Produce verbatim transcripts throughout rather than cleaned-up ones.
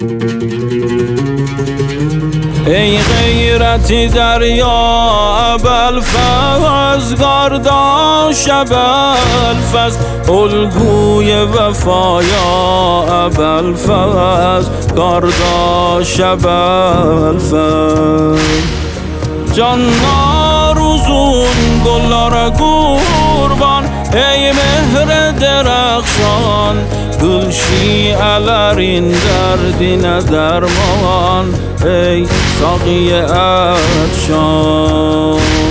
ای غیرتی دریا ابوالفضل، گارداش ابوالفضل، الگوی وفایا ابوالفضل، گارداش ابوالفضل. جان روزون گلlara kurban، ey mehre درخشان، gül şiələrin dərdinə dərman، ey saqiye ətşan.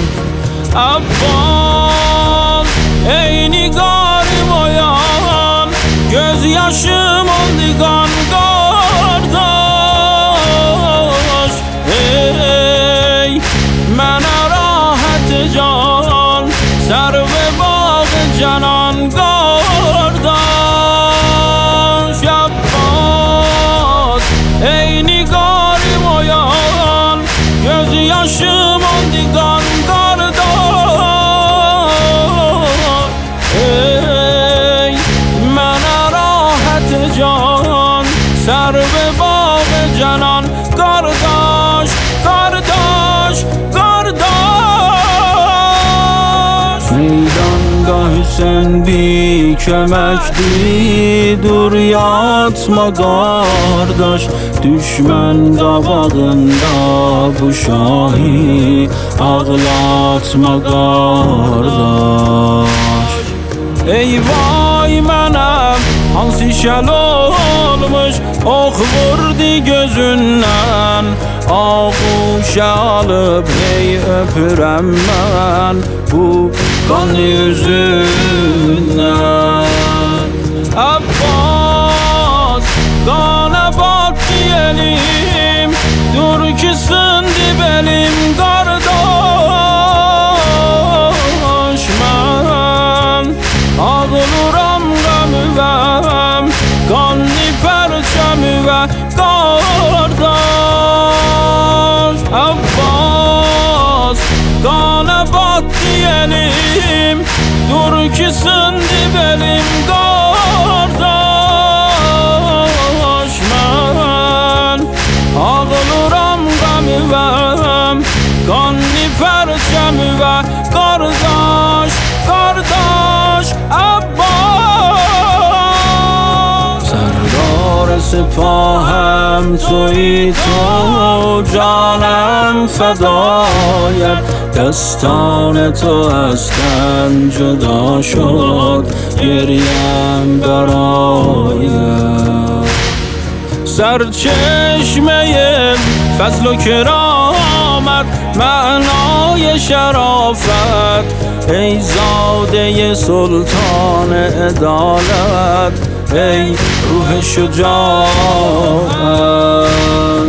Abbas ey nigarım oyan، göz yaşım oldu qan qardaş، ey mənə rahat can، sərv bağ canan qardaş. Abbas ey nigarım oyan، göz yaşım oldu qan qardaş، ey mənə rahat can، sərv bağ canan qardaş، qardaş، qardaş. Meydanda Hüseyin bir köməkdir، dur yatma qardaş، düşmən qabağında bu şahi ağlatma qardaş. Ey vay mənəm hansı şəl olmuş، ox vurdu gözündən، ağuşa alıb hey öpürəm mən bu qanlı üzündən. Abbas qana batdı elim، dur ki sındı belim qardaş. Mən ağlıram qəmüvəm، qanlı pərçəmüvə qardaş. Abbas qana batdı elim، dur ki sındı belim qardaş. Mən ağlıram qəmüvəm، qanlı pərçəmüvə qardaş، qardaş. Abbas سردار سپاهم تویی تو، جانم فدایت، دستان تو از تن جدا شد، گریم برایت. سرچشمه فضل و کرامت، معنای شرافت، ای زاده سلطان عدالت، ای روح شجاعت.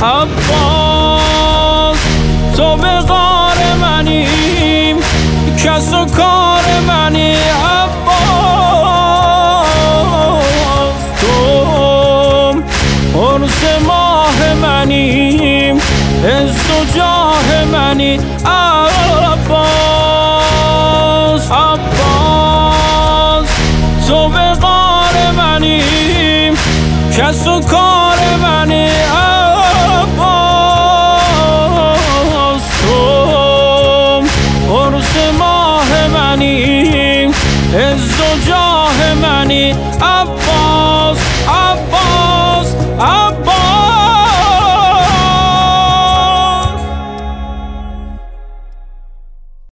عباس تو به غار منیم، کس و کار منی عباس. تو عرض ماه منیم، عز و جاه منی عباس. عباس تو به غار منیم، کس و کار